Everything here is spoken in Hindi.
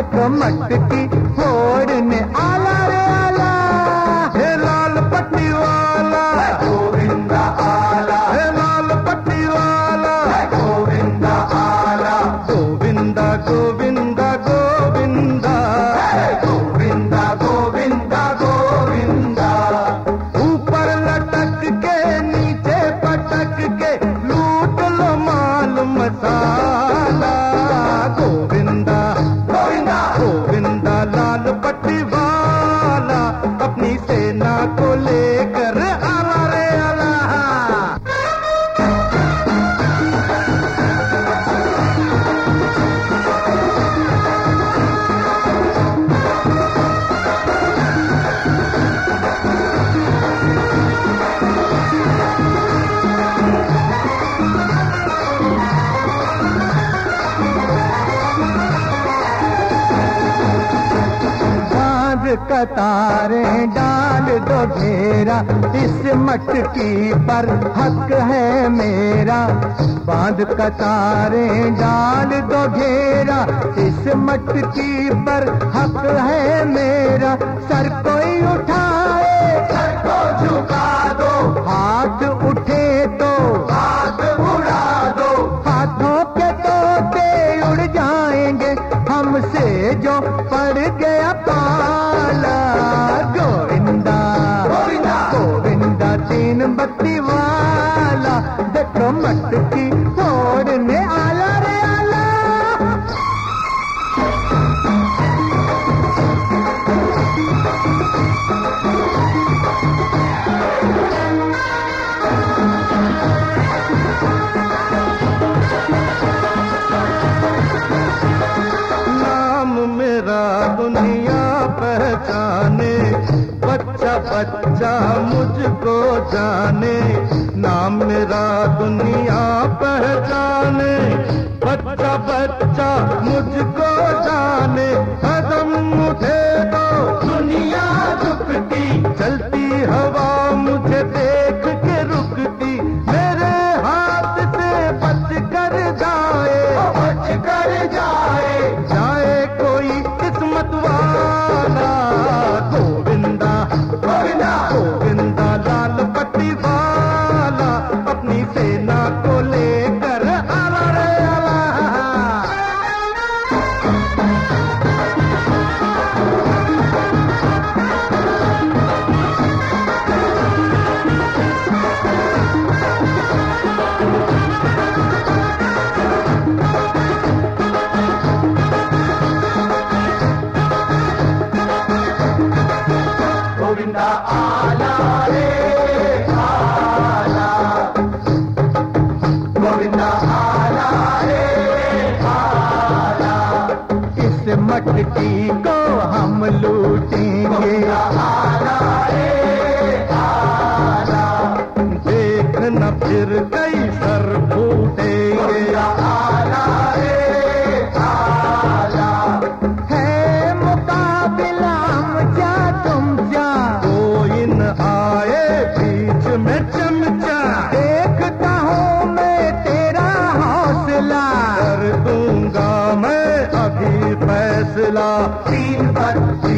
देखो मटकी फोड़ने आला रे आला, हे लाल पट्टी वाला गोविंदा आला, हे लाल पट्टी वाला गोविंदा आला, गोविंदा गोविंदा गोविंदा गोविंदा गोविंदा गोविंदा। ऊपर लटक के नीचे पटक के लूट लो माल मसाला। गोविंदा गोविंदा गोविंदा लाल पट्टी वाला अपनी सेना को लेकर आला रे आला। कतारें डाल दो घेरा, इस मटकी पर हक है मेरा। बांध कतारें डाल दो घेरा, इस मटकी पर हक है मेरा। सर कोई उठाए सर को झुका दो, हाथ उठे तो हाथ उड़ा दो। हाथों के तोते उड़ जाएंगे हमसे जो पड़ गया पाला। गोविंदा गोविंदा गोविंदा तीन बत्ती वाला, देखो मटकी फोड़ने आला रे आला। नाम मेरा दुनिया पहचाने, बच्चा बच्चा मुझको जाने। नाम मेरा दुनिया पहचाने, बच्चा बच्चा मुझको जाने। कदम उठे तो दुनिया झुकती, चलती हवा मुझे देख के रुकती। मेरे हाथ से बच कर जाए, बच कर जाए। जाए कोई किस्मत वाला। गोविंदा गोविंदा गोविंदा लाल पट्टी वाला अपनी सेना को लेकर आला रे आला। गोविंदा आला रे आला, गोविंदा आला रे आला। इस मटकी को हम लूटेंगे आला रे आला। देखना फिर कई सर फूटेंगे। आला रे आला। है मुकाबिला मुझा तुम जा, कोई न आए बीच में चमचा। देखता हूँ मैं तेरा हौसला। कर दूंगा मैं अभी फैसला। तीन बत्ती